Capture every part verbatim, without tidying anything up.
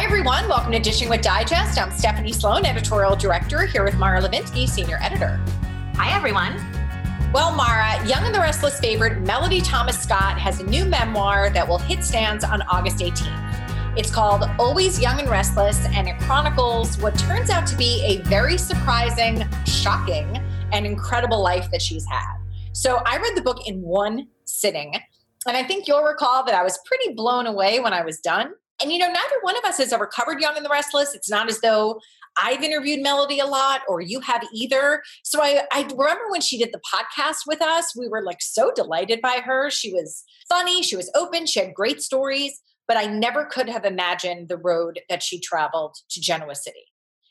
everyone. Welcome to Dishing with Digest. I'm Stephanie Sloan, editorial director, here with Mara Levinsky, senior editor. Hi, everyone. Well, Mara, Young and the Restless favorite Melody Thomas Scott has a new memoir that will hit stands on August eighteenth. It's called Always Young and Restless, and it chronicles what turns out to be a very surprising, shocking, and incredible life that she's had. So I read the book in one sitting, and I think you'll recall that I was pretty blown away when I was done. And, you know, neither one of us has ever covered Young and the Restless. It's not as though I've interviewed Melody a lot or you have either. So I, I remember when she did the podcast with us, we were like so delighted by her. She was funny. She was open. She had great stories. But I never could have imagined the road that she traveled to Genoa City.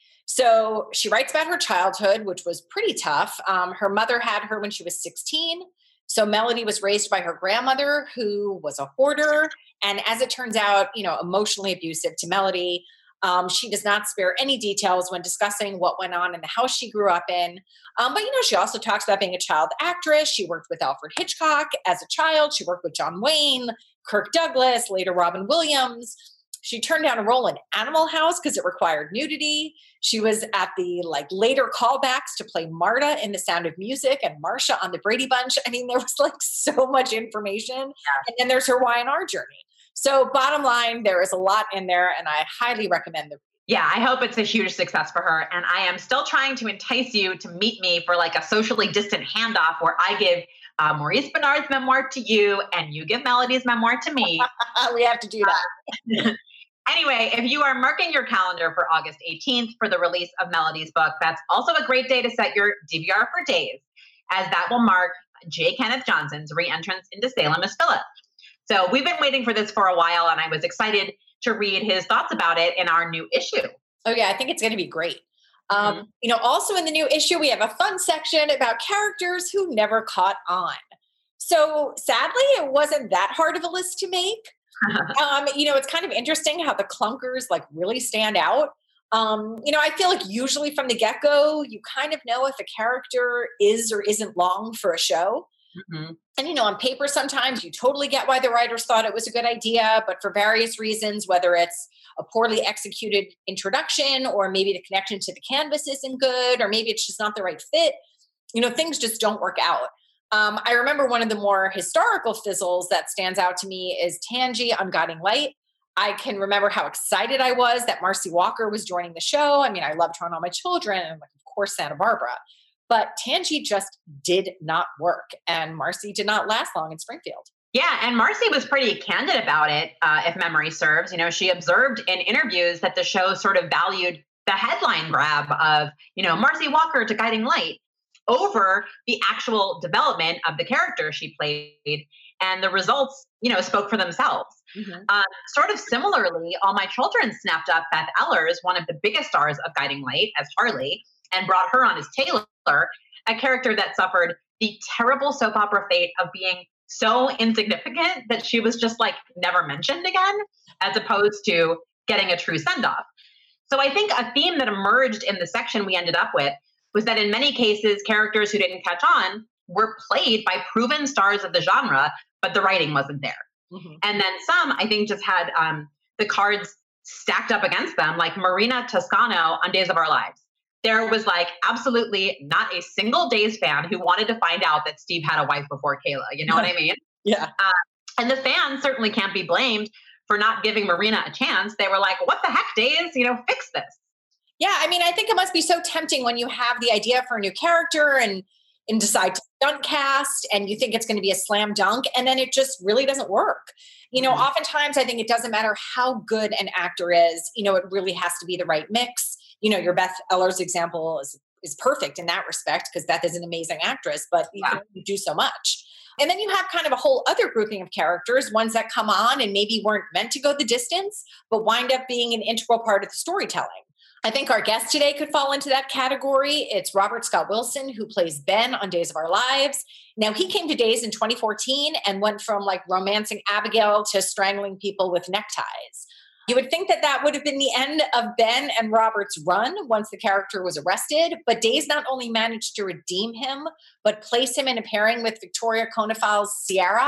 So she writes about her childhood, which was pretty tough. Um, her mother had her when she was sixteen. So Melody was raised by her grandmother, who was a hoarder. And as it turns out, you know, emotionally abusive to Melody. Um, she does not spare any details when discussing what went on in the house she grew up in. Um, but, you know, she also talks about being a child actress. She worked with Alfred Hitchcock as a child. She worked with John Wayne, Kirk Douglas, later Robin Williams. She turned down a role in Animal House because it required nudity. She was at the like later callbacks to play Marta in The Sound of Music and Marcia on The Brady Bunch. I mean, there was like so much information. Yeah. And then there's her Y and R journey. So bottom line, there is a lot in there, and I highly recommend the read. Yeah, I hope it's a huge success for her. And I am still trying to entice you to meet me for like a socially distant handoff where I give uh, Maurice Benard's memoir to you and you give Melody's memoir to me. We have to do that. Anyway, if you are marking your calendar for August eighteenth for the release of Melody's book, that's also a great day to set your D V R for Days, as that will mark J. Kenneth Johnson's re-entrance into Salem as Philip. So we've been waiting for this for a while, and I was excited to read his thoughts about it in our new issue. Oh, yeah, I think it's going to be great. Um, mm-hmm. You know, also in the new issue, we have a fun section about characters who never caught on. So sadly, it wasn't that hard of a list to make. um, you know, it's kind of interesting how the clunkers like really stand out. Um, you know, I feel like usually from the get-go, you kind of know if a character is or isn't long for a show. Mm-hmm. And, you know, on paper, sometimes you totally get why the writers thought it was a good idea, but for various reasons, whether it's a poorly executed introduction or maybe the connection to the canvas isn't good, or maybe it's just not the right fit, you know, things just don't work out. Um, I remember one of the more historical fizzles that stands out to me is Tangi on Guiding Light. I can remember how excited I was that Marcy Walker was joining the show. I mean, I loved her on All My Children and, like, of course, Santa Barbara. But Tangi just did not work, and Marcy did not last long in Springfield. Yeah, and Marcy was pretty candid about it, uh, if memory serves. You know, she observed in interviews that the show sort of valued the headline grab of, you know, Marcy Walker to Guiding Light over the actual development of the character she played. And the results, you know, spoke for themselves. Mm-hmm. Uh, sort of similarly, All My Children snapped up Beth Ehlers, one of the biggest stars of Guiding Light, as Harley, and brought her on as Taylor, a character that suffered the terrible soap opera fate of being so insignificant that she was just like never mentioned again, as opposed to getting a true send-off. So I think a theme that emerged in the section we ended up with was that in many cases, characters who didn't catch on were played by proven stars of the genre, but the writing wasn't there. Mm-hmm. And then some, I think, just had um, the cards stacked up against them, like Marina Toscano on Days of Our Lives. There was like absolutely not a single Days fan who wanted to find out that Steve had a wife before Kayla. You know what I mean? Yeah. Uh, and the fans certainly can't be blamed for not giving Marina a chance. They were like, what the heck, Days? You know, fix this. Yeah. I mean, I think it must be so tempting when you have the idea for a new character and, and decide to stunt cast and you think it's going to be a slam dunk and then it just really doesn't work. You know, mm-hmm. Oftentimes I think it doesn't matter how good an actor is, you know, it really has to be the right mix. You know, your Beth Ehlers example is is perfect in that respect because Beth is an amazing actress, but you yeah. can only do so much. And then you have kind of a whole other grouping of characters, ones that come on and maybe weren't meant to go the distance, but wind up being an integral part of the storytelling. I think our guest today could fall into that category. It's Robert Scott Wilson, who plays Ben on Days of Our Lives. Now, he came to Days in twenty fourteen and went from like romancing Abigail to strangling people with neckties. You would think that that would have been the end of Ben and Robert's run once the character was arrested, but Days not only managed to redeem him, but place him in a pairing with Victoria Konefal's Sierra.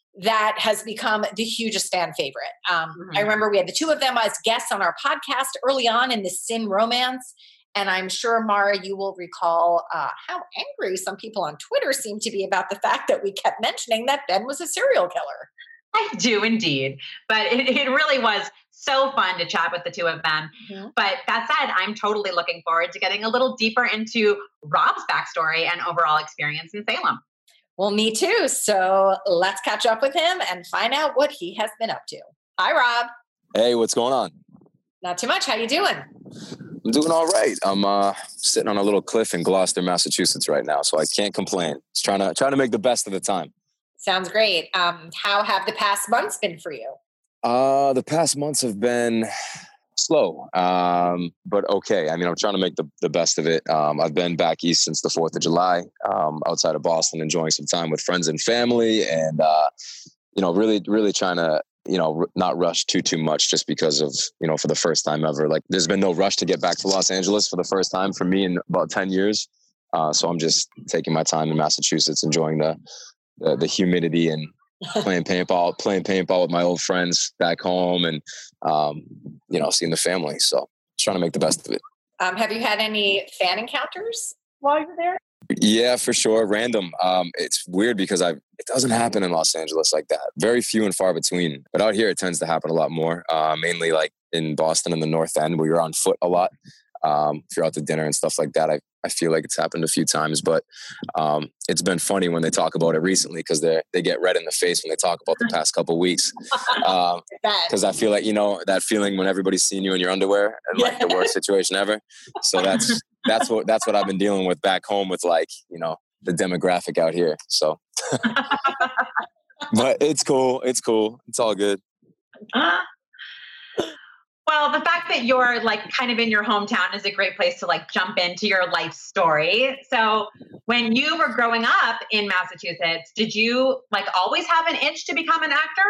that has become the hugest fan favorite. Um, mm-hmm. I remember we had the two of them as guests on our podcast early on in the Sin romance. And I'm sure, Mara, you will recall uh, how angry some people on Twitter seemed to be about the fact that we kept mentioning that Ben was a serial killer. I do indeed. But it, it really was so fun to chat with the two of them. Mm-hmm. But that said, I'm totally looking forward to getting a little deeper into Rob's backstory and overall experience in Salem. Well, me too. So let's catch up with him and find out what he has been up to. Hi, Rob. Hey, what's going on? Not too much. How you doing? I'm doing all right. I'm uh, sitting on a little cliff in Gloucester, Massachusetts right now, so I can't complain. Just trying to trying to make the best of the time. Sounds great. Um, how have the past months been for you? Uh, the past months have been slow, um, but okay. I mean, I'm trying to make the, the best of it. Um, I've been back east since the fourth of July, um, outside of Boston, enjoying some time with friends and family, and uh, you know, really, really trying to, you know, not rush too, too much just because of, you know, for the first time ever, like there's been no rush to get back to Los Angeles for the first time for me in about ten years. Uh, so I'm just taking my time in Massachusetts, enjoying the, the, the humidity and playing paintball, playing paintball with my old friends back home and, um, you know, seeing the family. So just trying to make the best of it. Um, have you had any fan encounters while you were there? Yeah, for sure. Random. Um, it's weird because I it doesn't happen in Los Angeles like that. Very few and far between. But out here, it tends to happen a lot more. Uh, mainly like in Boston and the North End, where you're on foot a lot. Um, if you're out to dinner and stuff like that, I, I feel like it's happened a few times. But um, it's been funny when they talk about it recently because they they get red in the face when they talk about the past couple of weeks. Because um, I feel like, you know, that feeling when everybody's seen you in your underwear and like the worst situation ever. So that's that's what that's what I've been dealing with back home with, like, you know, the demographic out here. So, but it's cool. It's cool. It's all good. Well, the fact that you're like kind of in your hometown is a great place to like jump into your life story. So when you were growing up in Massachusetts, did you like always have an itch to become an actor?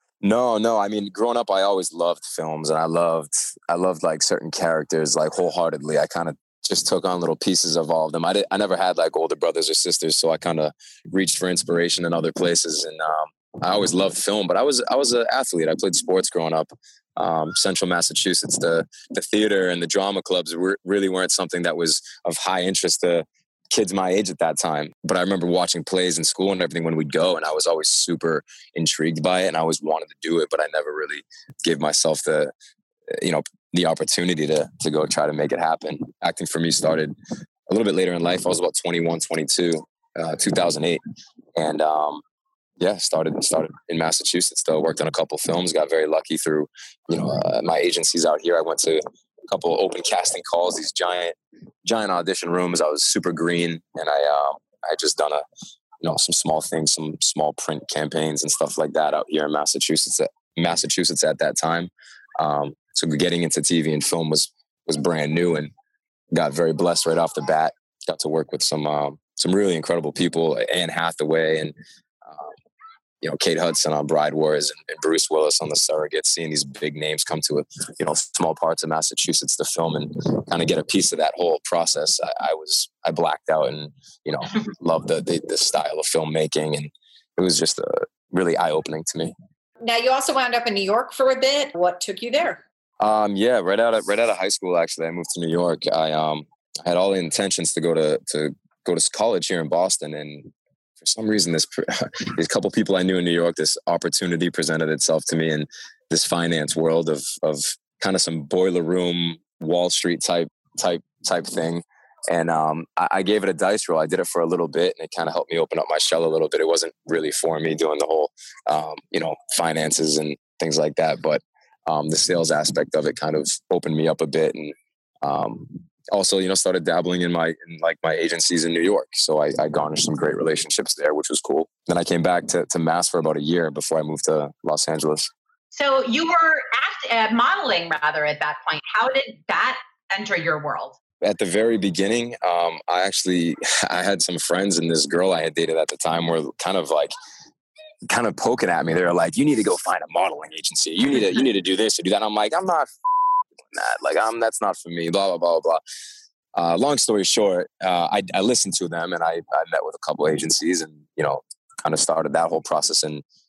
No, no. I mean, growing up, I always loved films and I loved, I loved like certain characters like wholeheartedly. I kind of just took on little pieces of all of them. I did, I never had like older brothers or sisters. So I kind of reached for inspiration in other places. And um, I always loved film, but I was, I was an athlete. I played sports growing up. Um, Central Massachusetts, the the theater and the drama clubs were, really weren't something that was of high interest to kids my age at that time. But I remember watching plays in school and everything when we'd go, and I was always super intrigued by it, and I always wanted to do it, but I never really gave myself the, you know, the opportunity to to go try to make it happen. Acting for me started a little bit later in life. I was about twenty-one, twenty-two, uh, two thousand eight, and um, Yeah, started started in Massachusetts, though. Worked on a couple films, got very lucky through, you know, uh, my agencies out here. I went to a couple of open casting calls, these giant, giant audition rooms. I was super green, and I, uh, I had just done a, you know, some small things, some small print campaigns and stuff like that out here in Massachusetts, at, Massachusetts at that time. Um, so getting into T V and film was was brand new, and got very blessed right off the bat. Got to work with some um, some really incredible people, Anne Hathaway and. Um, you know, Kate Hudson on Bride Wars and, and Bruce Willis on The Surrogate, seeing these big names come to, a, you know, small parts of Massachusetts to film and kind of get a piece of that whole process. I, I was, I blacked out and, you know, loved the, the, the style of filmmaking. And it was just uh, really eye-opening to me. Now, you also wound up in New York for a bit. What took you there? Um, yeah, right out of, right out of high school, actually, I moved to New York. I um, had all the intentions to go to, to go to college here in Boston, and for some reason, this these couple people I knew in New York, this opportunity presented itself to me in this finance world of of kind of some boiler room Wall Street type type type thing, and um, I, I gave it a dice roll. I did it for a little bit, and it kind of helped me open up my shell a little bit. It wasn't really for me doing the whole, um, you know, finances and things like that, but um, the sales aspect of it kind of opened me up a bit, and um, also, you know, started dabbling in my, in like my agencies in New York. So I, I garnered some great relationships there, which was cool. Then I came back to, to Mass for about a year before I moved to Los Angeles. So you were act, uh, modeling rather at that point. How did that enter your world? At the very beginning, um, I actually, I had some friends, and this girl I had dated at the time were kind of like, kind of poking at me. They were like, you need to go find a modeling agency. You need to, you need to do this or do that. And I'm like, I'm not that. Like, I'm, that's not for me, blah, blah, blah, blah. Uh, long story short, uh, I, I listened to them, and I, I met with a couple agencies, and, you know, kind of started that whole process in,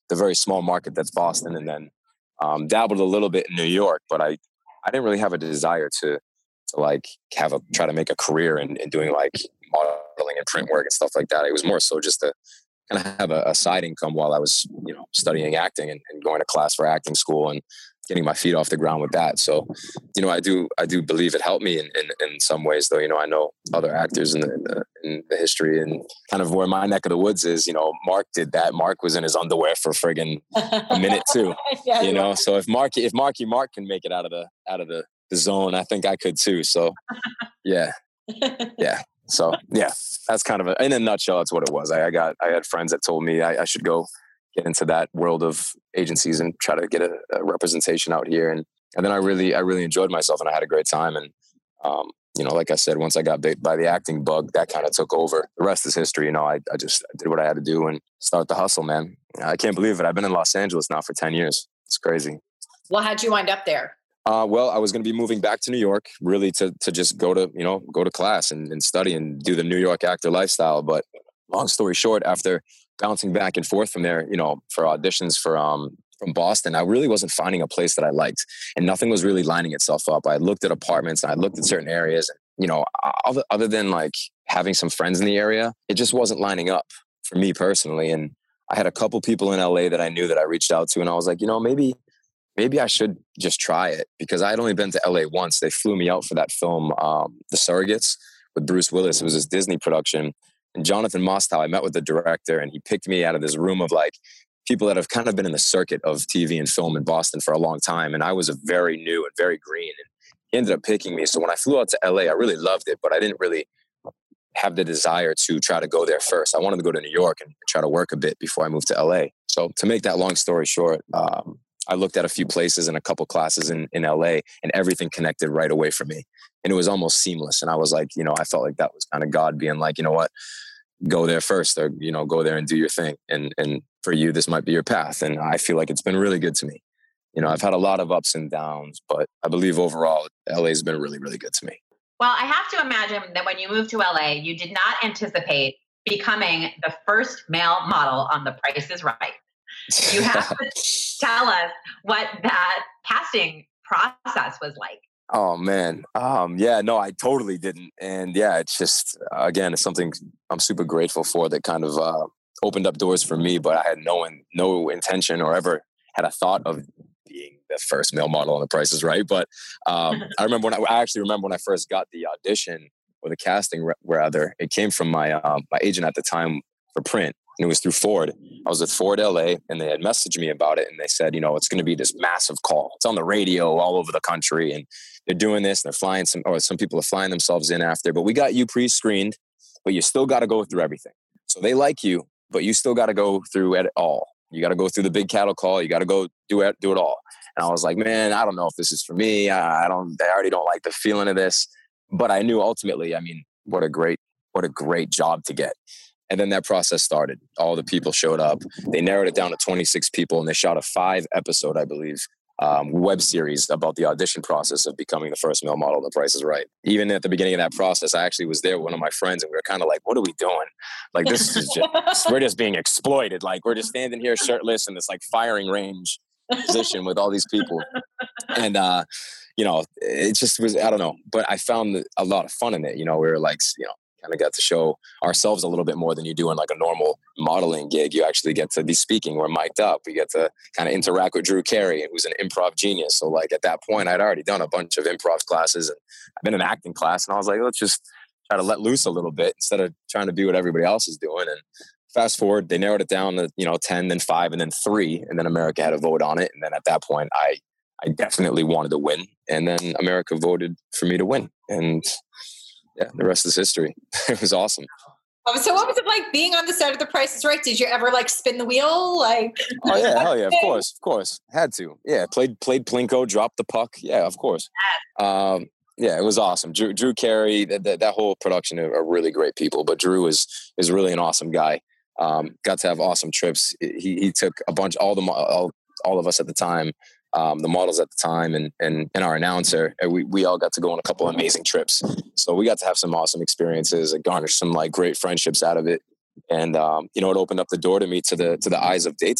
the very small market that's Boston, and then um, dabbled a little bit in New York, but I, I didn't really have a desire to, to like have a, try to make a career in, in doing like modeling and print work and stuff like that. It was more so just to kind of have a, a side income while I was, you know, studying acting and, and going to class for acting school and getting my feet off the ground with that. So, you know, I do, I do believe it helped me in, in, in some ways, though. You know, I know other actors in the, in the, in the history and kind of where my neck of the woods is, you know, Mark did that. Mark was in his underwear for friggin' a minute too, yeah, you know? So if Marky, if Marky Mark can make it out of the, out of the, the zone, I think I could too. So yeah. Yeah. So yeah, that's kind of a, in a nutshell, that's what it was. I, I got, I had friends that told me I, I should go get into that world of agencies and try to get a, a representation out here. And, and then I really, I really enjoyed myself and I had a great time. And, um, you know, like I said, once I got bit by the acting bug, that kind of took over. The rest is history. You know, I, I just I did what I had to do and start the hustle, man. I can't believe it. I've been in Los Angeles now for ten years. It's crazy. Well, how'd you wind up there? Uh, well, I was going to be moving back to New York, really to to just go to, you know, go to class and, and study and do the New York actor lifestyle. But long story short, after bouncing back and forth from there, you know, for auditions for um from Boston, I really wasn't finding a place that I liked, and nothing was really lining itself up. I looked at apartments and I looked at certain areas, and, you know, other other than like having some friends in the area, it just wasn't lining up for me personally. And I had a couple people in L A that I knew that I reached out to, and I was like, you know, maybe. Maybe I should just try it, because I had only been to L A once. They flew me out for that film, um, The Surrogates, with Bruce Willis. It was this Disney production. And Jonathan Mostow, I met with the director, and he picked me out of this room of like people that have kind of been in the circuit of T V and film in Boston for a long time. And I was a very new and very green. And he ended up picking me. So when I flew out to L A, I really loved it, but I didn't really have the desire to try to go there first. I wanted to go to New York and try to work a bit before I moved to L A. So to make that long story short, um, I looked at a few places and a couple classes in, in L A, and everything connected right away for me. And it was almost seamless. And I was like, you know, I felt like that was kind of God being like, you know what, go there first, or, you know, go there and do your thing. And, and for you, this might be your path. And I feel like it's been really good to me. You know, I've had a lot of ups and downs, but I believe overall L A has been really, really good to me. Well, I have to imagine that when you moved to L A, you did not anticipate becoming the first male model on The Price is Right. You have to tell us what that casting process was like. Oh, man. Um, yeah, no, I totally didn't. And yeah, it's just, again, it's something I'm super grateful for that kind of uh, opened up doors for me, but I had no, no intention or ever had a thought of being the first male model on The Price is Right. But um, I remember when I, I actually remember when I first got the audition, or the casting rather, it came from my uh, my agent at the time for print. And it was through Ford. I was at Ford L A, and they had messaged me about it. And they said, you know, it's going to be this massive call. It's on the radio all over the country. And they're doing this. And they're flying some, or some people are flying themselves in after. But we got you pre-screened, but you still got to go through everything. So they like you, but you still got to go through it all. You got to go through the big cattle call. You got to go do it, do it all. And I was like, man, I don't know if this is for me. I, I don't, I already don't like the feeling of this. But I knew ultimately, I mean, what a great, what a great job to get. And then that process started. All the people showed up. They narrowed it down to twenty-six people, and they shot a five episode, I believe, um, web series about the audition process of becoming the first male model on The Price is Right. Even at the beginning of that process, I actually was there with one of my friends, and we were kind of like, what are we doing? Like, this is just, we're just being exploited. Like, we're just standing here shirtless in this like firing range position with all these people. And, uh, you know, it just was, I don't know, but I found a lot of fun in it. You know, we were like, you know, kind of got to show ourselves a little bit more than you do in like a normal modeling gig. You actually get to be speaking. We're mic'd up. We get to kind of interact with Drew Carey, who's an improv genius. So like at that point, I'd already done a bunch of improv classes, and I've been in acting class, and I was like, let's just try to let loose a little bit instead of trying to be what everybody else is doing. And fast forward, they narrowed it down to, you know, ten, then five, and then three. And then America had a vote on it. And then at that point, I, I definitely wanted to win. And then America voted for me to win. And yeah, the rest is history. It was awesome. Um, so what was it like being on the set of The Price is Right? Did you ever like spin the wheel? Like, oh yeah, hell yeah, of course, of course, had to. Yeah, played played Plinko, dropped the puck. Yeah, of course. Um, yeah, it was awesome. Drew, Drew Carey, that, that that whole production are, are really great people. But Drew is is really an awesome guy. Um, got to have awesome trips. He he took a bunch, all the all, all of us at the time. Um, the models at the time and, and, and our announcer, and we, we all got to go on a couple of amazing trips. So we got to have some awesome experiences and garnish some like great friendships out of it. And, um, you know, it opened up the door to me to the, to the eyes of daytime.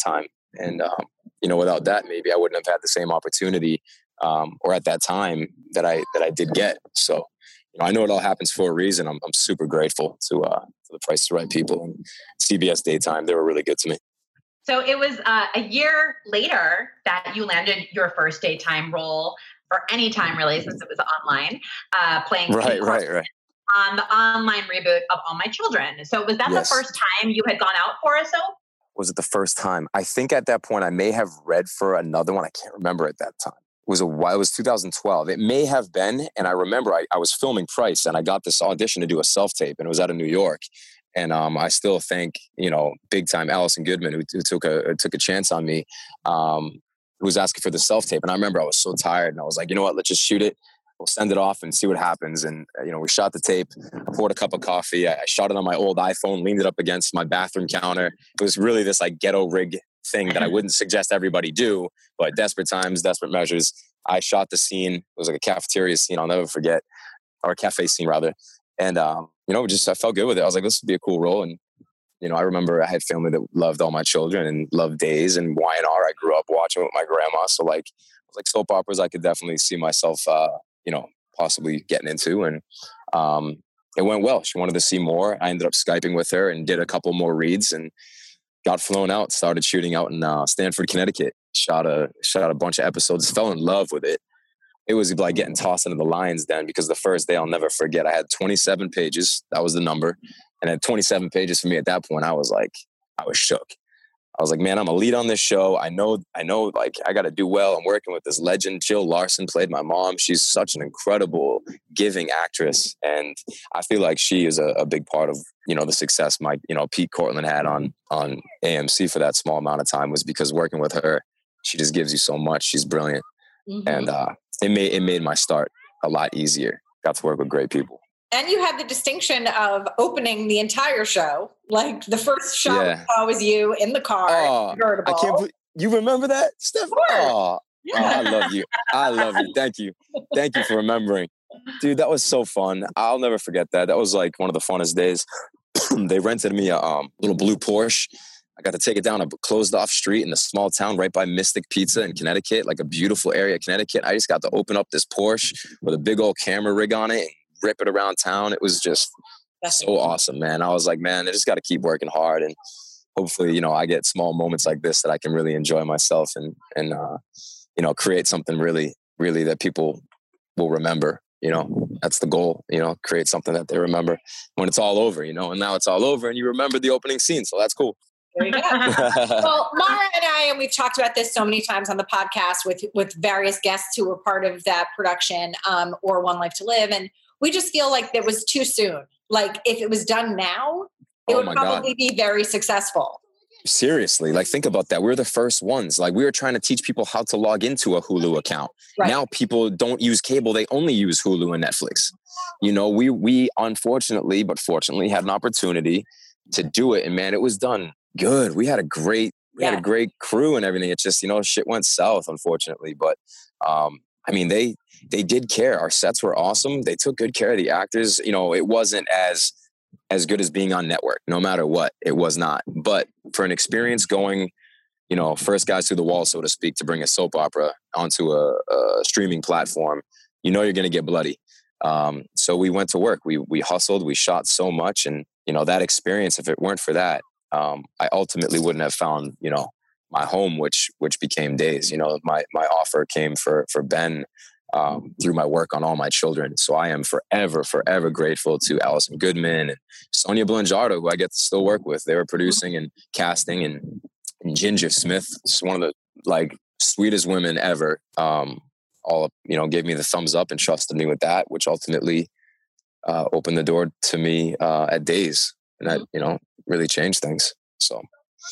And, um, you know, without that, maybe I wouldn't have had the same opportunity um, or at that time that I that I did get. So, you know, I know it all happens for a reason. I'm I'm super grateful to uh, to the Price is Right people and C B S Daytime. They were really good to me. So it was uh, a year later that you landed your first daytime role, or any time really, since it was online, uh, playing right, right, right. on the online reboot of All My Children. So was that yes. the first time you had gone out for a soap? Was it the first time? I think at that point I may have read for another one. I can't remember at that time. It was a while. It was two thousand twelve. It may have been. And I remember I, I was filming Price and I got this audition to do a self-tape, and it was out of New York. And um, I still thank, you know, big time Allison Goodman, who, who took a took a chance on me, um, who was asking for the self-tape. And I remember I was so tired and I was like, you know what, let's just shoot it. We'll send it off and see what happens. And, uh, you know, we shot the tape, poured a cup of coffee. I, I shot it on my old iPhone, leaned it up against my bathroom counter. It was really this like ghetto rig thing that I wouldn't suggest everybody do, but desperate times, desperate measures. I shot the scene. It was like a cafeteria scene I'll never forget, or a cafe scene rather. And, um, you know, just I felt good with it. I was like, this would be a cool role. And, you know, I remember I had family that loved All My Children and loved Days and Y and R. I grew up watching with my grandma. So like, like soap operas, I could definitely see myself, uh, you know, possibly getting into. And um, it went well. She wanted to see more. I ended up Skyping with her and did a couple more reads and got flown out, started shooting out in uh, Stamford, Connecticut. Shot a, shot a bunch of episodes, fell in love with it. It was like getting tossed into the lions then, because the first day I'll never forget, I had twenty-seven pages. That was the number. And at twenty-seven pages for me at that point, I was like, I was shook. I was like, man, I'm a lead on this show. I know, I know, like, I got to do well. I'm working with this legend. Jill Larson played my mom. She's such an incredible, giving actress. And I feel like she is a, a big part of, you know, the success my, you know, Pete Cortland had on, on A M C for that small amount of time, was because working with her, she just gives you so much. She's brilliant. Mm-hmm. And uh, it made, it made my start a lot easier. Got to work with great people. And you had the distinction of opening the entire show. Like the first shot yeah. we saw was you in the car. Oh, I can't believe, you remember that, Steph? Oh, yeah. oh, I love you. I love you. Thank you. Thank you for remembering. Dude, that was so fun. I'll never forget that. That was like one of the funnest days. They rented me a um, little blue Porsche. I got to take it down a closed off street in a small town right by Mystic Pizza in Connecticut, like a beautiful area of Connecticut. I just got to open up this Porsche with a big old camera rig on it and rip it around town. It was just That's so cool. awesome, man. I was like, man, I just got to keep working hard. And hopefully, you know, I get small moments like this that I can really enjoy myself and, and uh, you know, create something really, really that people will remember. You know, that's the goal, you know, create something that they remember when it's all over, you know, and now it's all over and you remember the opening scene. So that's cool. There you go. Well, Mara and I, and we've talked about this so many times on the podcast with, with various guests who were part of that production um, or One Life to Live. And we just feel like it was too soon. Like if it was done now, it oh would probably God. be very successful. Seriously, like think about that. We're the first ones. Like we were trying to teach people how to log into a Hulu account. Right. Now people don't use cable. They only use Hulu and Netflix. You know, we, we unfortunately, but fortunately had an opportunity to do it. And man, it was done good. We had a great, we yeah. had a great crew and everything. It's just, you know, shit went south, unfortunately. But um, I mean, they, they did care. Our sets were awesome. They took good care of the actors. You know, it wasn't as, as good as being on network, no matter what. It was not. But for an experience going, you know, first guys through the wall, so to speak, to bring a soap opera onto a, a streaming platform, you know, you're going to get bloody. Um, so we went to work. We, we hustled, we shot so much. And, you know, that experience, if it weren't for that, um, I ultimately wouldn't have found, you know, my home, which, which became Days. You know, my, my offer came for, for Ben, um, through my work on All My Children. So I am forever, forever grateful to Allison Goodman and Sonia Blangiardo, who I get to still work with. They were producing and casting, and, and Ginger Smith, just one of the like sweetest women ever. Um, all, you know, gave me the thumbs up and trusted me with that, which ultimately, uh, opened the door to me, uh, at Days, and that, you know, really changed things. So.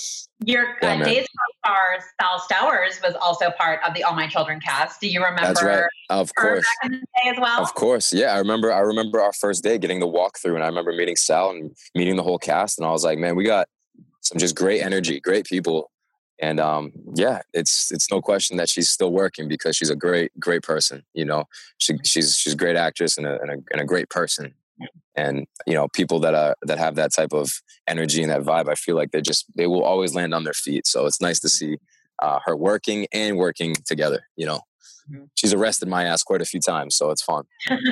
Your uh, yeah, Days co-star Sal Stowers was also part of the All My Children cast. Do you remember? That's right. Of course. Back in the day as well? Of course. Yeah, I remember. I remember our first day getting the walkthrough, and I remember meeting Sal and meeting the whole cast, and I was like, man, we got some just great energy, great people, and um, yeah, it's it's no question that she's still working because she's a great, great person. You know, she she's she's a great actress and a and a, and a great person. And, you know, people that are, that have that type of energy and that vibe, I feel like they just, they will always land on their feet. So it's nice to see uh, her working and working together, you know. Mm-hmm. She's arrested my ass quite a few times, so it's fun.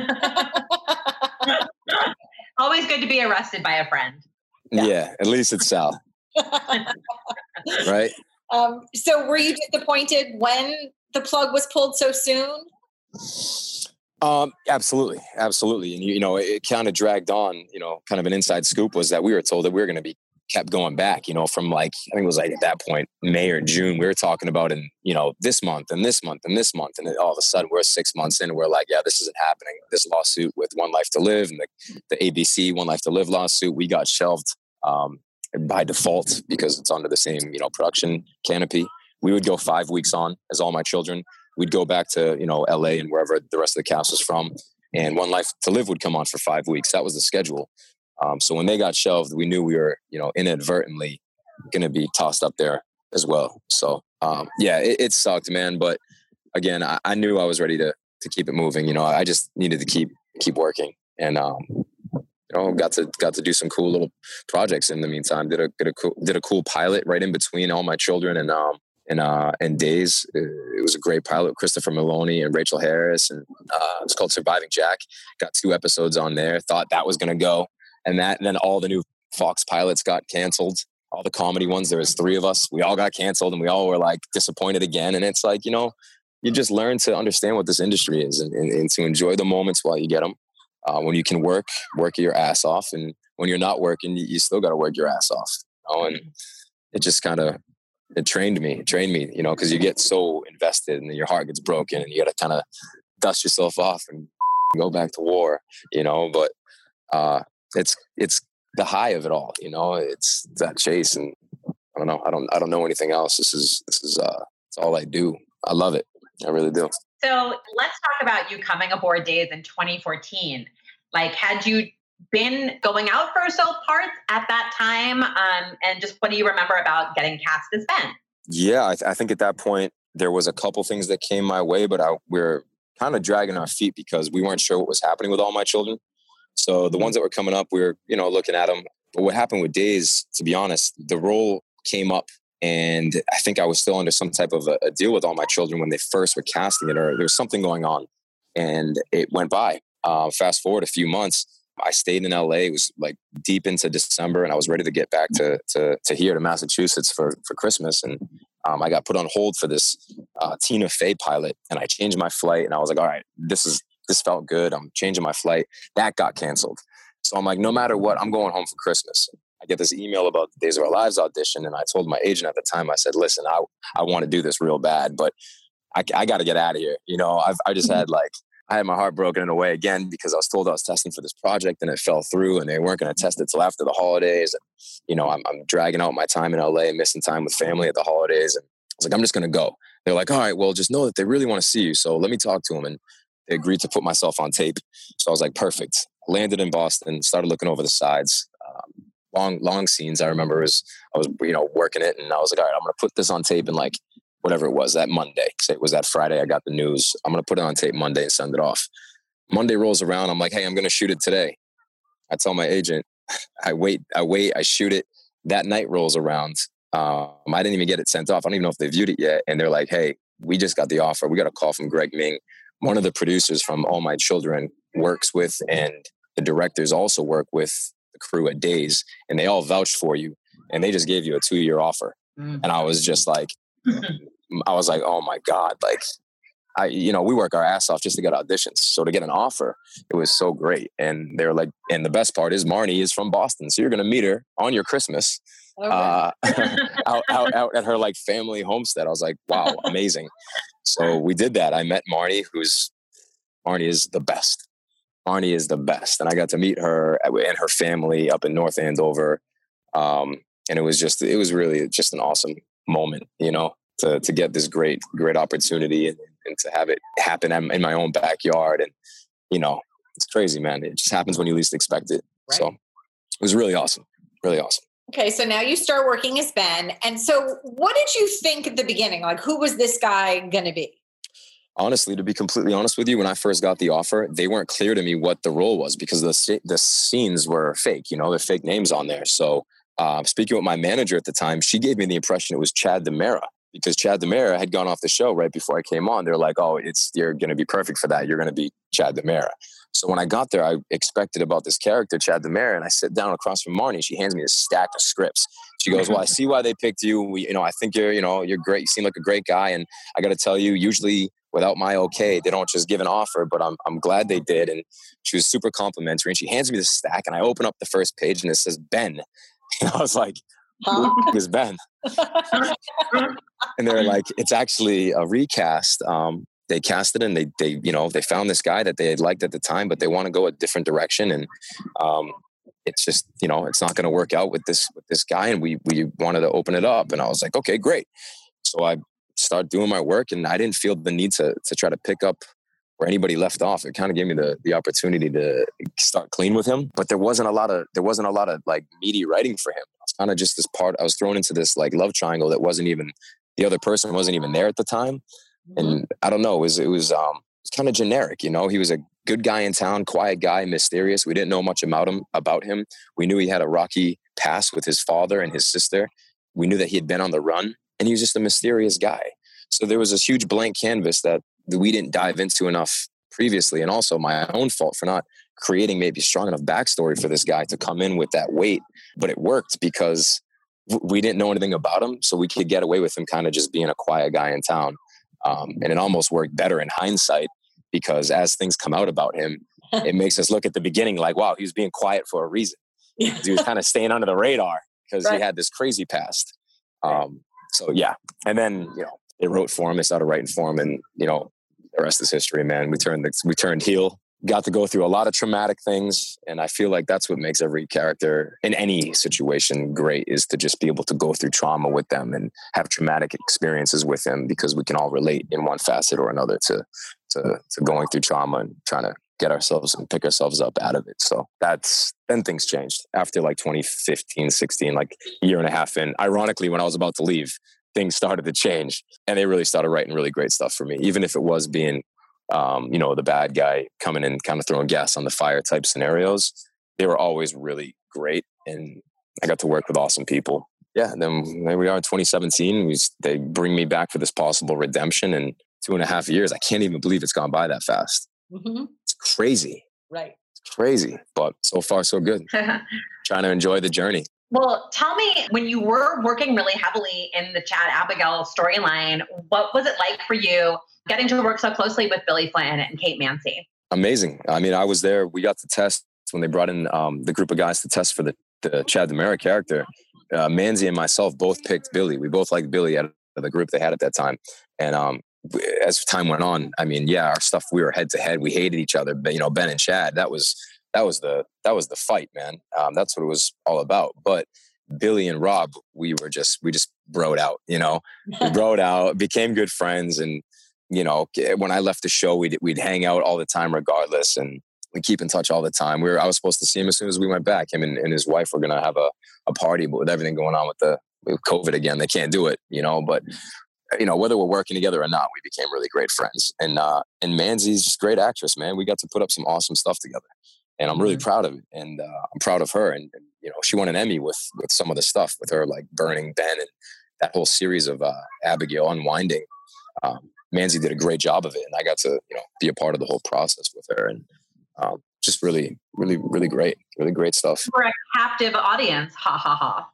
Always good to be arrested by a friend. Yeah, yeah, at least it's Sal. Right? Um, so were you disappointed when the plug was pulled so soon? Um, absolutely. Absolutely. And, you, you know, it, it kind of dragged on, you know, kind of an inside scoop was that we were told that we were going to be kept going back, you know, from like, I think it was like at that point, May or June, we were talking about in, you know, this month and this month and this month. And then all of a sudden we're six months in and we're like, yeah, this isn't happening. This lawsuit with One Life to Live and the, the A B C One Life to Live lawsuit, we got shelved um, by default because it's under the same, you know, production canopy. We would go five weeks on as All My Children. We'd go back to, you know, L A and wherever the rest of the cast was from. And One Life to Live would come on for five weeks. That was the schedule. Um, so when they got shelved, we knew we were, you know, inadvertently going to be tossed up there as well. So, um, yeah, it, it sucked, man. But again, I, I knew I was ready to to keep it moving. You know, I just needed to keep keep working, and um, you know, got to got to do some cool little projects in the meantime. Did a did a cool, did a cool pilot right in between All My Children and um and uh and Days. It was a great pilot with Christopher Maloney and Rachel Harris, and uh, it's called Surviving Jack. Got two episodes on there. Thought that was gonna go. And that, and then all the new Fox pilots got canceled. All the comedy ones, there was three of us. We all got canceled and we all were like disappointed again. And it's like, you know, you just learn to understand what this industry is and, and, and to enjoy the moments while you get them. Uh, when you can work, work your ass off. And when you're not working, you, you still got to work your ass off. You know? And it just kind of, it trained me, it trained me, you know, because you get so invested and your heart gets broken and you got to kind of dust yourself off and go back to war, you know, but, uh, It's it's the high of it all, you know. It's that chase, and I don't know. I don't I don't know anything else. This is this is uh, it's all I do. I love it. I really do. So let's talk about you coming aboard Days in twenty fourteen. Like, had you been going out for soap parts at that time? Um, and just what do you remember about getting cast as Ben? Yeah, I, th- I think at that point there was a couple things that came my way, but I, we we're kind of dragging our feet because we weren't sure what was happening with All My Children. So the ones that were coming up, we were, you know, looking at them. But what happened with Days, to be honest, the role came up and I think I was still under some type of a, a deal with All My Children when they first were casting it, or there was something going on and it went by. Uh, fast forward a few months, I stayed in L A. It was like deep into December and I was ready to get back to to, to here to Massachusetts for, for Christmas. And um, I got put on hold for this uh, Tina Fey pilot and I changed my flight and I was like, all right, this is This felt good. I'm changing my flight. That got canceled. So I'm like, no matter what, I'm going home for Christmas. I get this email about the Days of Our Lives audition. And I told my agent at the time, I said, listen, I I want to do this real bad, but I, I got to get out of here. You know, I've, I just had like, I had my heart broken in a way again, because I was told I was testing for this project and it fell through and they weren't going to test it till after the holidays. And, you know, I'm, I'm dragging out my time in L A and missing time with family at the holidays. And I was like, I'm just going to go. They're like, all right, well, just know that they really want to see you. So let me talk to them. And they agreed to put myself on tape. So I was like, perfect. Landed in Boston, started looking over the sides. Um, long, long scenes. I remember was, I was, you know, working it and I was like, all right, I'm going to put this on tape in like, whatever it was, that Monday. Say it was that Friday I got the news. I'm going to put it on tape Monday and send it off. Monday rolls around. I'm like, hey, I'm going to shoot it today. I tell my agent, I wait, I wait, I shoot it. That night rolls around. Um, I didn't even get it sent off. I don't even know if they viewed it yet. And they're like, hey, we just got the offer. We got a call from Greg Ming. One of the producers from All My Children works with, and the directors also work with the crew at Days, and they all vouched for you, and they just gave you a two-year offer. Mm. And I was just like, I was like, oh my God, like, I, you know, we work our ass off just to get auditions. So to get an offer, it was so great. And they're like, and the best part is Marnie is from Boston, so you're going to meet her on your Christmas. Okay. uh, out, out, out at her like family homestead. I was like, wow, amazing. So we did that. I met Marnie, who's Marnie is the best. Marnie is the best. And I got to meet her and her family up in North Andover. Um, and it was just, it was really just an awesome moment, you know, to, to get this great, great opportunity and, and to have it happen in my own backyard. And, you know, it's crazy, man. It just happens when you least expect it. Right. So it was really awesome. Really awesome. Okay, so now you start working as Ben. And so what did you think at the beginning? Like, who was this guy going to be? Honestly, to be completely honest with you, when I first got the offer, they weren't clear to me what the role was because the the scenes were fake, you know, they're fake names on there. So uh, speaking with my manager at the time, she gave me the impression it was Chad DiMera because Chad DiMera had gone off the show right before I came on. They're like, oh, it's you're going to be perfect for that. You're going to be Chad DiMera. So when I got there, I expected about this character, Chad DiMera, and I sit down across from Marnie. She hands me a stack of scripts. She goes, well, I see why they picked you. We, you know, I think you're, you know, you're great. You seem like a great guy. And I got to tell you, usually without my okay, they don't just give an offer, but I'm I'm glad they did. And she was super complimentary. And she hands me this stack, and I open up the first page, and it says Ben. And I was like, who is Ben? And they're like, it's actually a recast. Um, they casted and they, they, you know, they found this guy that they had liked at the time, but they want to go a different direction. And um, it's just, you know, it's not going to work out with this, with this guy. And we, we wanted to open it up. And I was like, okay, great. So I started doing my work, and I didn't feel the need to, to try to pick up where anybody left off. It kind of gave me the, the opportunity to start clean with him, but there wasn't a lot of, there wasn't a lot of like meaty writing for him. I was kind of just this part, I was thrown into this like love triangle that wasn't even, the other person wasn't even there at the time. And I don't know, it was, it was, um, it was kind of generic, you know. He was a good guy in town, quiet guy, mysterious. We didn't know much about him, about him. We knew he had a rocky past with his father and his sister. We knew that he had been on the run, and he was just a mysterious guy. So there was this huge blank canvas that we didn't dive into enough previously. And also my own fault for not creating maybe strong enough backstory for this guy to come in with that weight. But it worked because we didn't know anything about him. So we could get away with him kind of just being a quiet guy in town. Um, and it almost worked better in hindsight, because as things come out about him, it makes us look at the beginning like, wow, he was being quiet for a reason. He was kind of staying under the radar because right. he had this crazy past. Um, so yeah. And then, you know, they wrote for him, they started writing for him, and, you know, the rest is history, man. We turned, the, we turned heel, got to go through a lot of traumatic things. And I feel like that's what makes every character in any situation great, is to just be able to go through trauma with them and have traumatic experiences with them, because we can all relate in one facet or another to, to, to going through trauma and trying to get ourselves and pick ourselves up out of it. So that's, then things changed after like twenty fifteen, sixteen, like a year and a half in. Ironically, when I was about to leave, things started to change, and they really started writing really great stuff for me, even if it was being, um, you know, the bad guy coming in, kind of throwing gas on the fire type scenarios. They were always really great, and I got to work with awesome people. Yeah, and then there we are in twenty seventeen. We, they bring me back for this possible redemption, and two and a half years. I can't even believe it's gone by that fast. Mm-hmm. It's crazy. Right. It's crazy, but so far so good. Trying to enjoy the journey. Well, tell me, when you were working really heavily in the Chad Abigail storyline, what was it like for you getting to work so closely with Billy Flynn and Kate Mansi? Amazing. I mean, I was there. We got to test when they brought in um, the group of guys to test for the, the Chad DiMera character. Uh, Mansi and myself both picked Billy. We both liked Billy out of the group they had at that time. And um, as time went on, I mean, yeah, our stuff, we were head to head. We hated each other. But, you know, Ben and Chad, that was that was the that was the fight, man. Um, that's what it was all about. But Billy and Rob, we were just we just broed out. You know, we broed out, became good friends, and you know, when I left the show, we'd we'd hang out all the time, regardless, and we keep in touch all the time. We were I was supposed to see him as soon as we went back. Him and, and his wife were gonna have a, a party, but with everything going on with the with COVID again, they can't do it. You know, but you know, whether we're working together or not, we became really great friends. And uh, and Mansi's just a great actress, man. We got to put up some awesome stuff together, and I'm really mm-hmm. proud of it. And uh, I'm proud of her. And, and you know, she won an Emmy with with some of the stuff with her, like Burning Ben and that whole series of uh, Abigail Unwinding. Um, Mansi did a great job of it, and I got to you know be a part of the whole process with her, and um, just really, really, really great, really great stuff. We're a captive audience, ha ha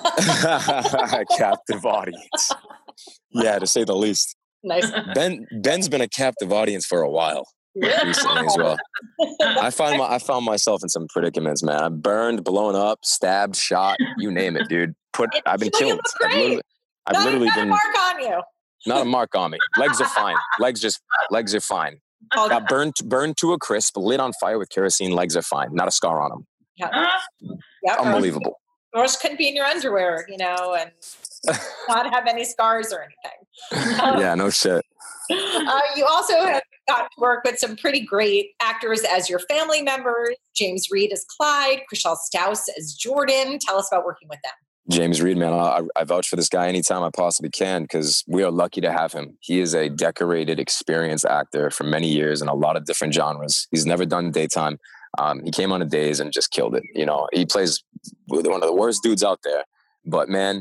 ha. Captive audience, yeah, to say the least. Nice. Ben Ben's been a captive audience for a while. Recently as well. I find my I found myself in some predicaments, man. I'm burned, blown up, stabbed, shot, you name it, dude. Put It's I've been killed. I've literally, I've not, literally not been a mark on you. Not a mark on me. Legs are fine. Legs just legs are fine. Got burned burned to a crisp, lit on fire with kerosene. Legs are fine. Not a scar on them. Yeah. Yep. Unbelievable. Or else couldn't be in your underwear, you know, and not have any scars or anything. Um, yeah, no shit. Uh, you also have got to work with some pretty great actors as your family members. James Reed as Clyde, Chriselle Staus as Jordan. Tell us about working with them. James Reed, man, I, I vouch for this guy anytime I possibly can because we are lucky to have him. He is a decorated, experienced actor for many years in a lot of different genres. He's never done daytime. Um, he came on a days and just killed it. You know, he plays one of the worst dudes out there, but man,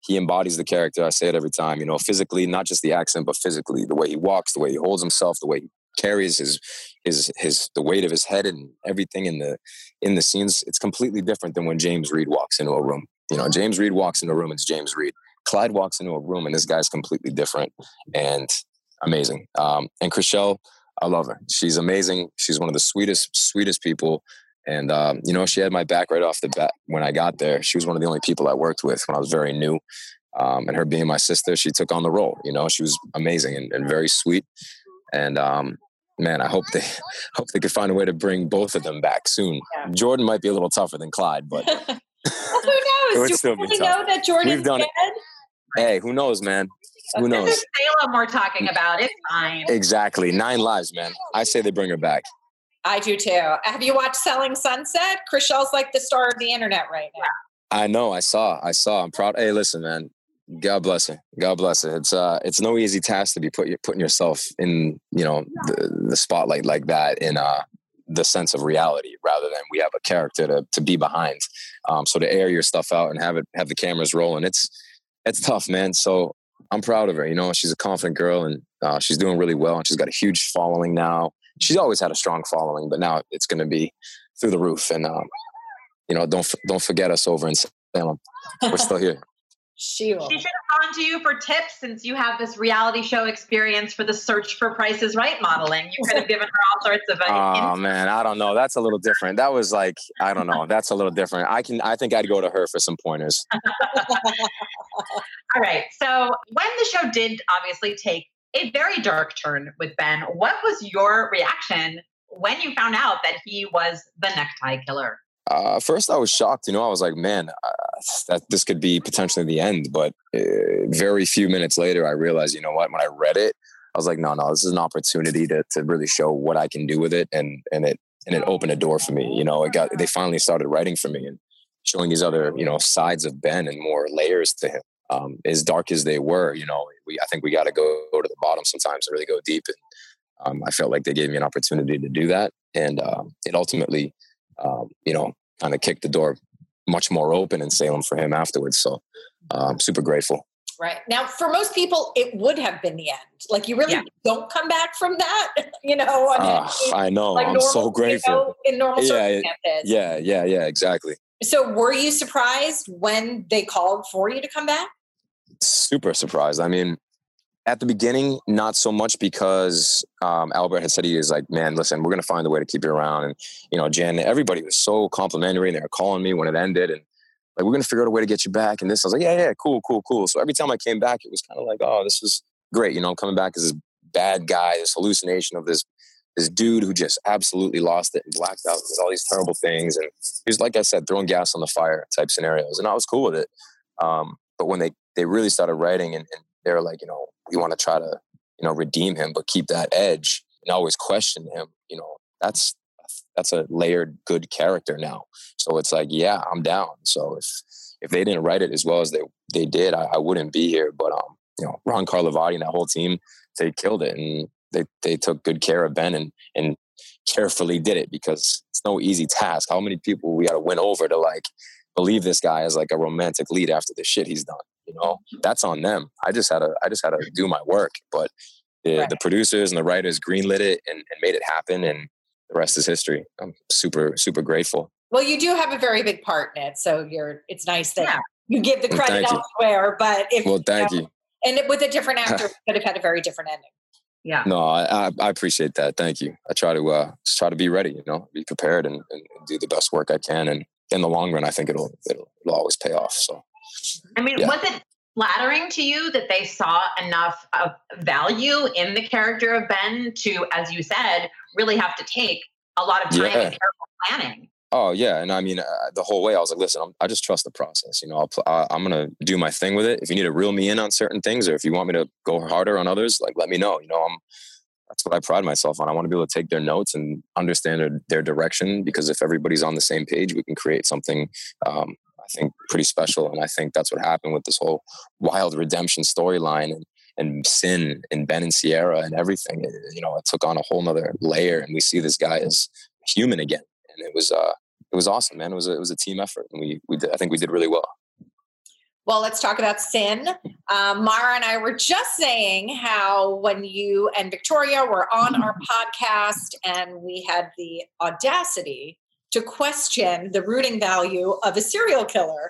he embodies the character. I say it every time, you know, physically, not just the accent, but physically, the way he walks, the way he holds himself, the way he carries his, his, his, the weight of his head and everything in the, in the scenes. It's completely different than when James Reed walks into a room. You know, James Reed walks into a room, it's James Reed. Clyde walks into a room and this guy's completely different and amazing. Um, and Chrishell, I love her. She's amazing. She's one of the sweetest, sweetest people. And, um, you know, she had my back right off the bat when I got there. She was one of the only people I worked with when I was very new. Um, and her being my sister, she took on the role. You know, she was amazing and, and very sweet. And, um, man, I hope they hope they could find a way to bring both of them back soon. Yeah. Jordan might be a little tougher than Clyde, but well, who knows? Do we really know that Jordan's dead? It. Hey, who knows, man? Who knows? This is Salem we're talking about. It's fine. Exactly. Nine lives, man. I say they bring her back. I do too. Have you watched Selling Sunset? Chrishell's like the star of the internet right now. I know. I saw. I saw. I'm proud. Hey, listen, man. God bless her. God bless her. It's uh, it's no easy task to be put putting yourself in, you know, the, the spotlight like that in uh the sense of reality, rather than we have a character to to be behind. Um, so to air your stuff out and have it have the cameras rolling, it's it's tough, man. So I'm proud of her. You know, she's a confident girl and uh, she's doing really well, and she's got a huge following now. She's always had a strong following, but now it's going to be through the roof. And, um, you know, don't don't forget us over in Salem. We're still here. She will. She should have gone to you for tips since you have this reality show experience for the Search for Price is Right modeling. You could have given her all sorts of. Uh, oh in- man, I don't know. That's a little different. That was like, I don't know. That's a little different. I can. I think I'd go to her for some pointers. All right. So when the show did obviously take a very dark turn with Ben, what was your reaction when you found out that he was the necktie killer? Uh, first, I was shocked. You know, I was like, man, uh, that this could be potentially the end. But uh, very few minutes later, I realized, you know what, when I read it, I was like, no, no, this is an opportunity to to really show what I can do with it. And and it and it opened a door for me. You know, it got they finally started writing for me and showing these other, you know, sides of Ben and more layers to him. Um, as dark as they were, you know, we I think we got to go, go to the bottom sometimes and really go deep. And um, I felt like they gave me an opportunity to do that. And um, it ultimately, um, you know, kind of kicked the door much more open in Salem for him afterwards. So I'm um, super grateful. Right. Now, for most people, it would have been the end. Like, you really yeah. don't come back from that, you know? I, mean, uh, I know. Like I'm normal, so grateful. You know, in normal yeah, circumstances. Yeah, yeah, yeah, exactly. So were you surprised when they called for you to come back? Super surprised. I mean, at the beginning, not so much because um, Albert had said, he was like, man, listen, we're going to find a way to keep you around. And, you know, Jen, everybody was so complimentary and they were calling me when it ended. And like, we're going to figure out a way to get you back. And this, I was like, yeah, yeah, cool, cool, cool. So every time I came back, it was kind of like, oh, this is great. You know, I'm coming back as this bad guy, this hallucination of this this dude who just absolutely lost it and blacked out with all these terrible things. And he was, like I said, throwing gas on the fire type scenarios. And I was cool with it. Um, but when they, they really started writing and, and they were like, you know, we want to try to, you know, redeem him, but keep that edge and always question him, you know, that's, that's a layered good character now. So it's like, yeah, I'm down. So if, if they didn't write it as well as they, they did, I, I wouldn't be here. But, um, you know, Ron Carlivati and that whole team, they killed it. And they, they took good care of Ben and, and carefully did it because it's no easy task. How many people we got to win over to like believe this guy is like a romantic lead after the shit he's done? You know, that's on them. I just had to, I just had to do my work, but the, right. the producers and the writers greenlit it and, and made it happen. And the rest is history. I'm super, super grateful. Well, you do have a very big part in it. So you're, it's nice that yeah. you give the credit well, elsewhere, but if, well, thank you. Know, you. And it, with a different actor, could have had a very different ending. Yeah. No, I, I appreciate that. Thank you. I try to, uh, just try to be ready, you know, be prepared and, and do the best work I can. And in the long run, I think it'll, it'll, it'll always pay off. So, I mean, yeah. was it flattering to you that they saw enough of value in the character of Ben to, as you said, really have to take a lot of time yeah. and careful planning? Oh yeah. And I mean, uh, the whole way I was like, listen, I'm, I just trust the process. You know, I'll, I, I'm going to do my thing with it. If you need to reel me in on certain things, or if you want me to go harder on others, like, let me know. You know, I'm, that's what I pride myself on. I want to be able to take their notes and understand their, their direction, because if everybody's on the same page, we can create something, um, I think, pretty special. And I think that's what happened with this whole wild redemption storyline and, and Sin and Ben and Sierra and everything. It, you know, it took on a whole nother layer, and we see this guy as human again. And it was, uh, it was awesome, man. It was a, it was a team effort, and we, we did, I think we did really well. Well, let's talk about Sin. Um, Mara and I were just saying how when you and Victoria were on our podcast and we had the audacity to question the rooting value of a serial killer.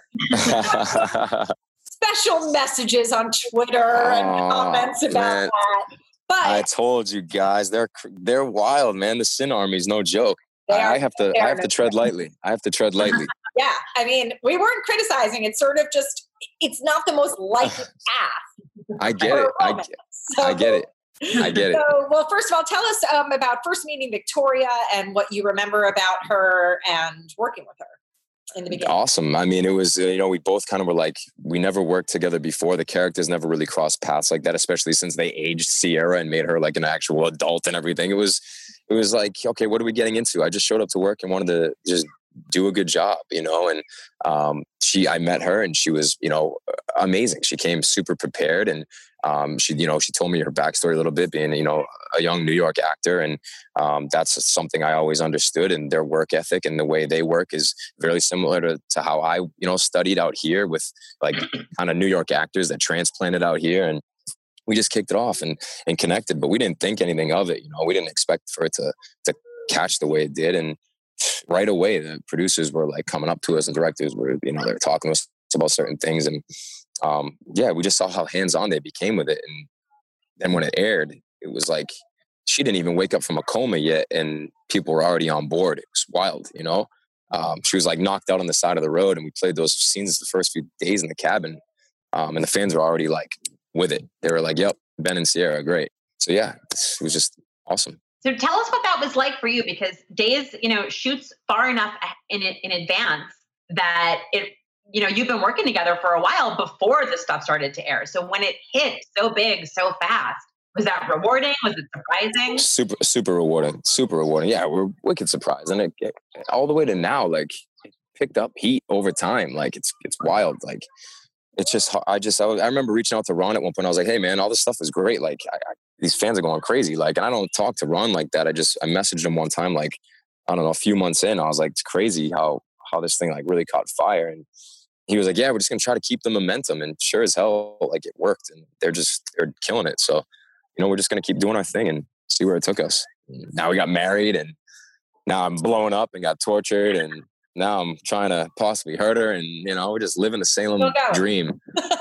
Special messages on Twitter and oh, comments about man. that. But I told you guys, they're they're wild, man. The Sin Army is no joke. Are, I have to I have to tread lightly. I have to tread lightly. Yeah, I mean, we weren't criticizing. It's sort of just, it's not the most likely path. I get it. I, so, I get it. I get it. So, well, first of all, tell us um, about first meeting Victoria and what you remember about her and working with her in the beginning. Awesome. I mean, it was, uh, you know, we both kind of were like, we never worked together before. The characters never really crossed paths like that, especially since they aged Sierra and made her like an actual adult and everything. It was, it was like, okay, what are we getting into? I just showed up to work and wanted to just do a good job, you know, and um, she, I met her and she was, you know, amazing. She came super prepared and um, she, you know, she told me her backstory a little bit being, you know, a young New York actor. And um, that's something I always understood, and their work ethic and the way they work is very similar to, to how I, you know, studied out here with like kind of New York actors that transplanted out here. And we just kicked it off and, and connected, but we didn't think anything of it. You know, we didn't expect for it to, to catch the way it did. And right away, the producers were like coming up to us and directors were, you know, they were talking to us about certain things. And um, yeah, we just saw how hands-on they became with it. And then when it aired, it was like, she didn't even wake up from a coma yet. And people were already on board. It was wild, you know? Um, she was like knocked out on the side of the road. And we played those scenes the first few days in the cabin. Um, and the fans were already like with it. They were like, yep, Ben and Sierra, great. So yeah, it was just awesome. So tell us what that was like for you, because Days, you know, shoots far enough in in advance that it, you know, you've been working together for a while before this stuff started to air. So when it hit so big, so fast, was that rewarding? Was it surprising? Super, super rewarding. Super rewarding. Yeah, we're wicked surprised, and it, it all the way to now, like it picked up heat over time. Like it's it's wild. Like it's just I just I, was, I remember reaching out to Ron at one point. I was like, hey man, all this stuff is great. Like I, I these fans are going crazy. Like, and I don't talk to Ron like that. I just, I messaged him one time, like, I don't know, a few months in, I was like, it's crazy how, how this thing like really caught fire. And he was like, yeah, we're just going to try to keep the momentum. And sure as hell, like it worked, and they're just, they're killing it. So, you know, we're just going to keep doing our thing and see where it took us. Now we got married, and now I'm blowing up and got tortured, and now I'm trying to possibly hurt her. And, you know, we're just living the Salem dream.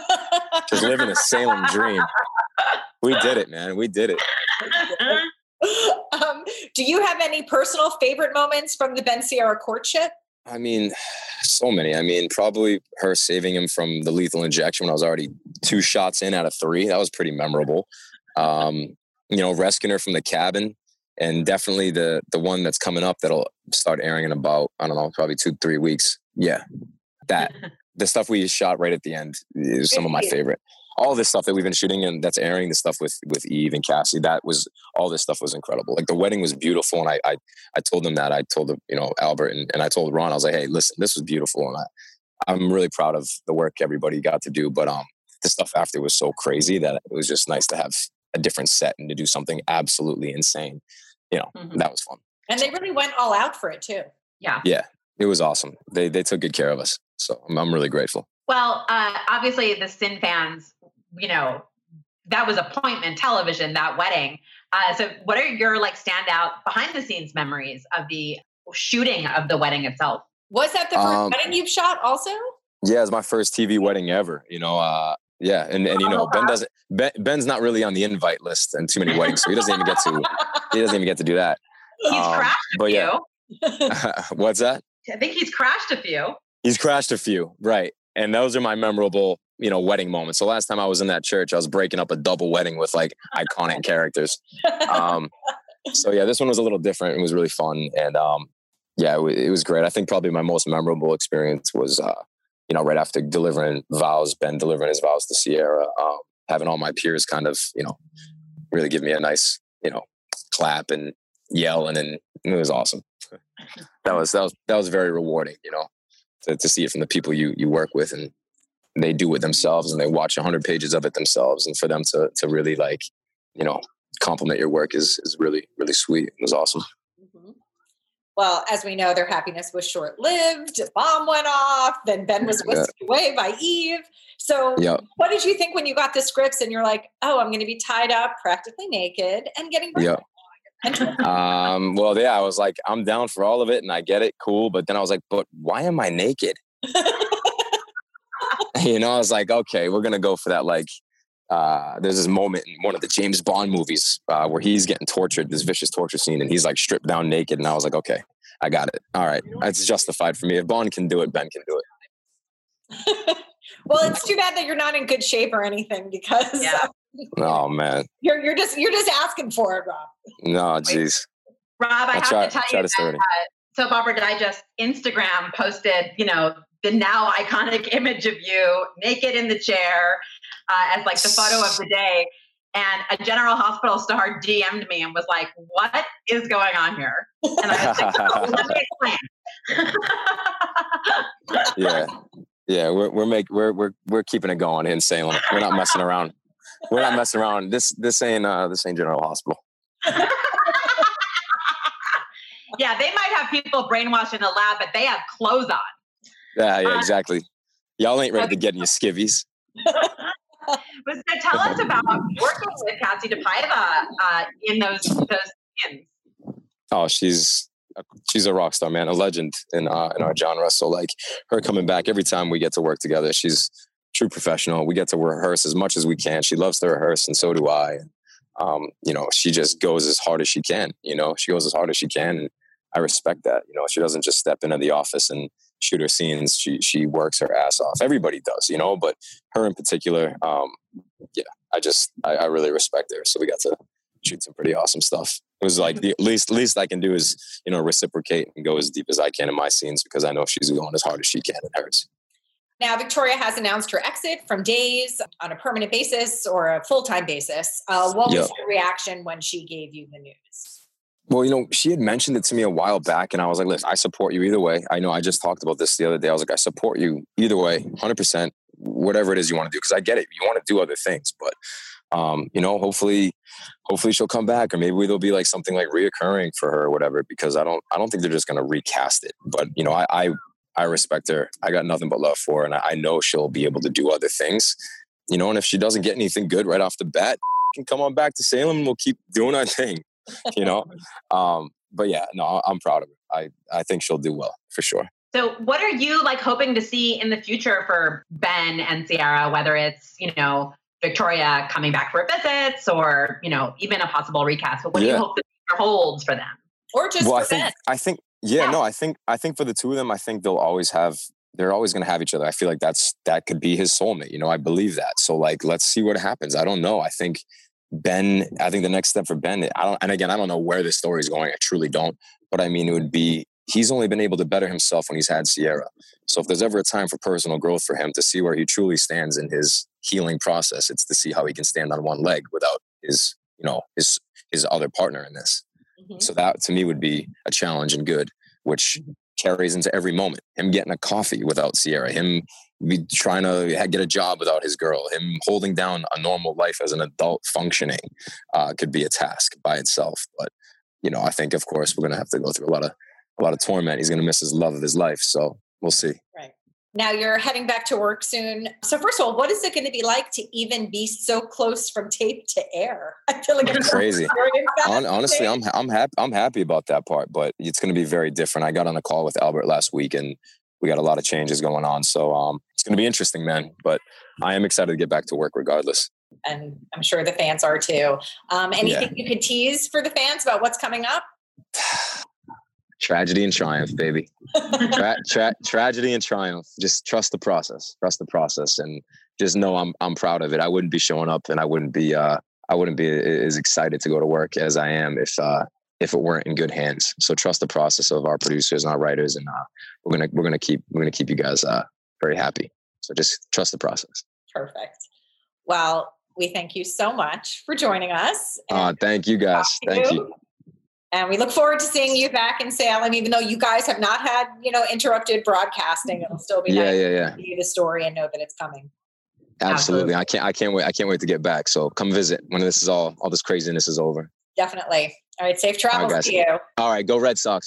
Just living the Salem dream. We did it, man. We did it. um, do you have any personal favorite moments from the Ben Sierra courtship? I mean, so many. I mean, probably her saving him from the lethal injection when I was already two shots in out of three. That was pretty memorable. Um, you know, rescuing her from the cabin, and definitely the the one that's coming up that'll start airing in about, I don't know, probably two, three weeks. Yeah, that. The stuff we shot right at the end is some of my favorite. All this stuff that we've been shooting and that's airing, the stuff with, with Eve and Cassie, that was, all this stuff was incredible. Like the wedding was beautiful. And I, I, I told them that. I told, you know, Albert and, and I told Ron, I was like, hey, listen, this was beautiful. And I, I'm really proud of the work everybody got to do. But um, the stuff after was so crazy that it was just nice to have a different set and to do something absolutely insane. You know, mm-hmm. That was fun. And they really went all out for it too. Yeah. Yeah. It was awesome. They they took good care of us. So I'm, I'm really grateful. Well, uh, obviously the Sin fans, you know, that was appointment television, that wedding. Uh, so what are your like standout behind the scenes memories of the shooting of the wedding itself? Was that the first um, wedding you've shot also? Yeah, it's my first T V wedding ever, you know, uh, yeah. And, and, you know, Ben doesn't, Ben, Ben's not really on the invite list and too many weddings. So he doesn't even get to, he doesn't even get to do that. He's um, crashed a but few. Yeah. What's that? I think he's crashed a few. He's crashed a few, right. And those are my memorable, you know, wedding moments. So last time I was in that church, I was breaking up a double wedding with like iconic characters. Um, so yeah, this one was a little different. It was really fun. And um, yeah, it, it was great. I think probably my most memorable experience was, uh, you know, right after delivering vows, Ben delivering his vows to Sierra, um, having all my peers kind of, you know, really give me a nice, you know, clap and yell. And then it was awesome. That was, that was, that was very rewarding, you know, to, to see it from the people you, you work with, and they do it themselves and they watch a hundred pages of it themselves. And for them to, to really like, you know, compliment your work is, is really, really sweet. It was awesome. Mm-hmm. Well, as we know, their happiness was short-lived. A bomb went off. Then Ben was whisked yeah. away by Eve. So yep. what did you think when you got the scripts and you're like, oh, I'm going to be tied up practically naked and getting yep. um, well, yeah, I was like, I'm down for all of it and I get it. Cool. But then I was like, but why am I naked? You know, I was like, okay, we're going to go for that. Like, uh, there's this moment in one of the James Bond movies uh, where he's getting tortured, this vicious torture scene, and he's like stripped down naked. And I was like, okay, I got it. All right. It's justified for me. If Bond can do it, Ben can do it. Well, it's too bad that you're not in good shape or anything because yeah. Oh man. You're you're just you're just asking for it, Rob. No, geez. Rob, I I'll have try, to tell try you to that uh, Soap Opera Digest Instagram posted, you know, the now iconic image of you naked in the chair uh, as like the photo of the day. And a General Hospital star D M'd me and was like, what is going on here? And I was like, oh, let me explain. Yeah. Yeah, we're we're make we're we're we're keeping it going in Salem. We're not messing around. We're not messing around. This this ain't uh this ain't General Hospital. Yeah, they might have people brainwashed in the lab, but they have clothes on. Yeah, yeah, uh, exactly. Y'all ain't ready to get in your skivvies. But so tell us about working with Kassie DePaiva uh, in those those scenes. Oh, she's she's a rock star, man, a legend in uh, in our genre. So like her coming back every time we get to work together, she's a true professional. We get to rehearse as much as we can. She loves to rehearse, and so do I. Um, you know, she just goes as hard as she can. You know, she goes as hard as she can, and I respect that. You know, she doesn't just step into the office and shoot her scenes. She she works her ass off. Everybody does, you know, but her in particular, um, yeah, I just I, I really respect her. So we got to shoot some pretty awesome stuff. It was like the least least I can do is, you know, reciprocate and go as deep as I can in my scenes because I know she's going as hard as she can in hers. Now, Victoria has announced her exit from Days on a permanent basis or a full-time basis. Uh, what was yep. your reaction when she gave you the news? Well, you know, she had mentioned it to me a while back, and I was like, listen, I support you either way. I know I just talked about this the other day. I was like, I support you either way, one hundred percent, whatever it is you want to do, because I get it. You want to do other things, but, um, you know, hopefully hopefully she'll come back, or maybe there'll be like something like reoccurring for her or whatever, because I don't I don't think they're just going to recast it. But, you know, I, I I respect her. I got nothing but love for her, and I know she'll be able to do other things, you know, and if she doesn't get anything good right off the bat, can come on back to Salem and we'll keep doing our thing. You know, um, but yeah, no, I'm proud of her. I, I think she'll do well for sure. So what are you like hoping to see in the future for Ben and Ciara, whether it's, you know, Victoria coming back for visits or, you know, even a possible recast, but what yeah. do you hope the future holds for them? Or just well, for I think, Ben? I think, yeah, yeah, no, I think, I think for the two of them, I think they'll always have, they're always going to have each other. I feel like that's, that could be his soulmate. You know, I believe that. So like, let's see what happens. I don't know. I think Ben, I think the next step for Ben, I don't, and again, I don't know where this story is going. I truly don't. But I mean, it would be, he's only been able to better himself when he's had Ciara. So if there's ever a time for personal growth for him to see where he truly stands in his healing process, it's to see how he can stand on one leg without his, you know, his, his other partner in this. Mm-hmm. So that to me would be a challenge and good, which carries into every moment. Him getting a coffee without Ciara, him be trying to get a job without his girl, him holding down a normal life as an adult functioning uh, could be a task by itself. But, you know, I think, of course, we're going to have to go through a lot of a lot of torment. He's going to miss his love of his life. So we'll see. Right. Now you're heading back to work soon. So first of all, what is it going to be like to even be so close from tape to air? I feel like it's crazy. On, honestly, I'm I'm happy. I'm happy about that part, but it's going to be very different. I got on a call with Albert last week, and we got a lot of changes going on. So um, it's going to be interesting, man. But I am excited to get back to work regardless. And I'm sure the fans are too. Um, anything yeah. you could tease for the fans about what's coming up? Tragedy and triumph, baby. Tra- tra- tragedy and triumph. Just trust the process. Trust the process, and just know I'm I'm proud of it. I wouldn't be showing up, and I wouldn't be uh, I wouldn't be as excited to go to work as I am if uh, if it weren't in good hands. So trust the process of our producers and our writers, and uh, we're gonna we're gonna keep we're gonna keep you guys uh, very happy. So just trust the process. Perfect. Well, we thank you so much for joining us. Uh, thank you guys. Thank you. And we look forward to seeing you back in Salem, even though you guys have not had, you know, interrupted broadcasting. It'll still be yeah, nice yeah, yeah. to see the story and know that it's coming. Absolutely. Absolutely. I can't I can't wait. I can't wait to get back. So come visit when this is all all this craziness is over. Definitely. All right. Safe travels right, to you. All right. Go Red Sox.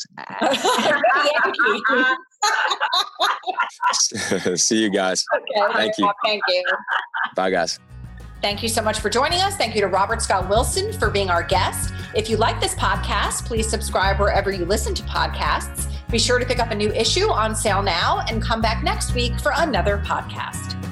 See you guys. Okay. Thank you. Thank you. Bye, guys. Thank you so much for joining us. Thank you to Robert Scott Wilson for being our guest. If you like this podcast, please subscribe wherever you listen to podcasts. Be sure to pick up a new issue on sale now and come back next week for another podcast.